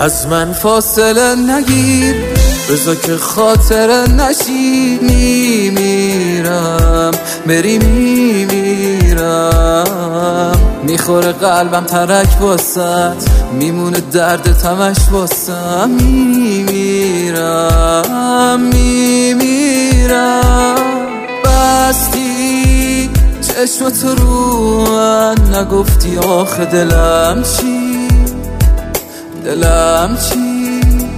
از من فاصله نگیر، بذار که خاطره نشی. میمیرم بری میمیرم، میخوره قلبم ترک واسط، میمونه درد تمش واسم. میمیرم بستی چشمت رو من، نگفتی آخه دلم چی، دلم چی.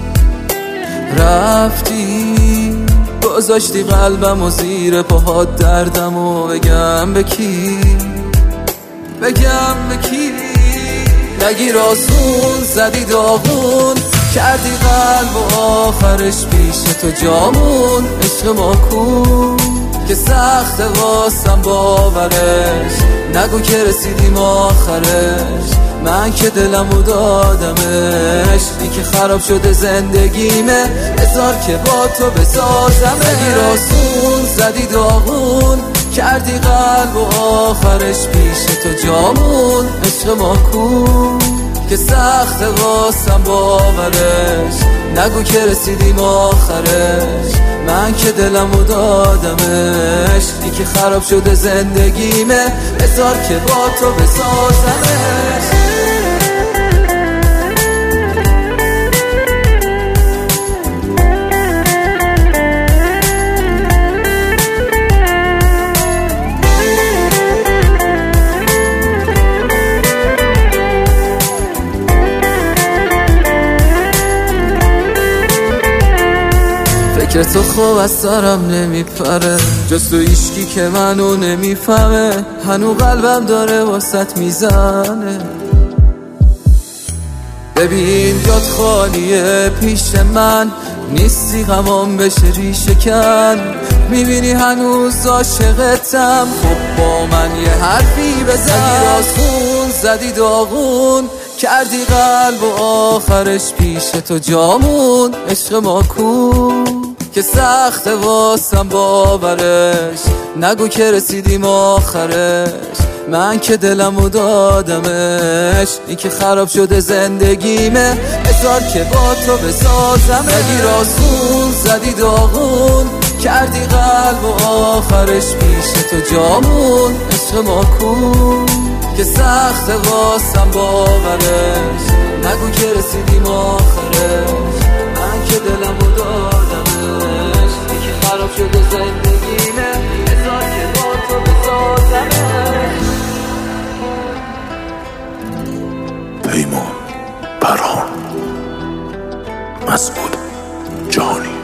رفتی گذاشتی قلبم و زیر پاهات دردم و بگم به کی، بگم به کی. نگیر آسون زدی داغون، کردی قلب و آخرش پیش تو جامون. عشق ما کن که سخت واسم باورش، نگو که رسیدیم آخرش. من که دلمو دادمش، این که خراب شده زندگیمه، بذار که با تو بسازم. نگیر آسون زدی داغون، کردی قلب و آخرش پیش تو جامون. عشق ما کن که سخت واسم باورش، نگو که رسیدیم آخرش. من که دلمو دادمش، این که خراب شده زندگیمه، بذار که با تو بسازمش. فکر تو خوب از سرم نمیپره، جز تو هیچکی که منو نمیفهمه. هنو قلبم داره واسط میزنه، ببین جات خالیه پیش من، نیستی غمام بشه ریشه کن. میبینی هنوز عاشقتم، خب با من یه حرفی بزن. نگیر آسون زدی داغون، کردی قلب و آخرش پیش تو جامون. عشق ما کن که سخت واسم باورش، نگو که رسیدیم آخرش. من که دلمو دادمش، این که خراب شده زندگیمه، بذار که با تو بسازم. نگیر آسون زدی داغون، کردی قلب و آخرش پیش تو جامون. عشق ما کن که سخت واسم باورش، نگو که رسیدیم آخرش. من که دلمو دادمش، این که خراب شده زندگیمه، بذار که با تو بسازمش. پیمان برهان، مسعود جهانی.